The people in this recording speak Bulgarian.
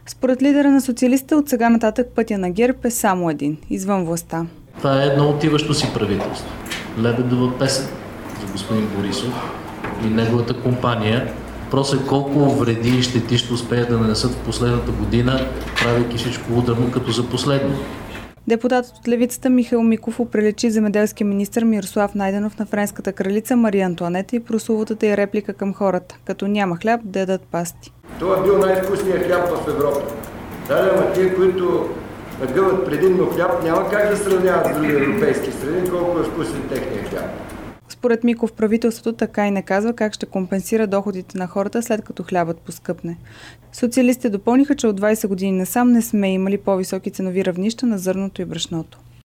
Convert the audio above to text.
Според лидера на социалистите, от сега нататък пътя на ГЕРБ е само един – извън властта. Това е едно отиващо си правителство. Лебедова песен за господин Борисов и неговата компания. Въпросът е колко вреди и щети ще успеят да нанесат в последната година, правейки всичко ударно като за последно. Депутатът от левицата Михаил Миков оприличи земеделския министър Мирослав Найденов на френската кралица Мария Антоанета и прословутата й реплика към хората, като няма хляб да ядат пасти. Това е бил най-вкусният хляб в Европа. Ама тия, които нагъват предимно хляб, няма как да сравняват с други европейски страни, колко е вкусен техния хляб. Според Миков, правителството така и не казва как ще компенсира доходите на хората, след като хлябът поскъпне. Социалистите допълниха, че от 20 години насам не сме имали по-високи ценови равнища на зърното и брашното.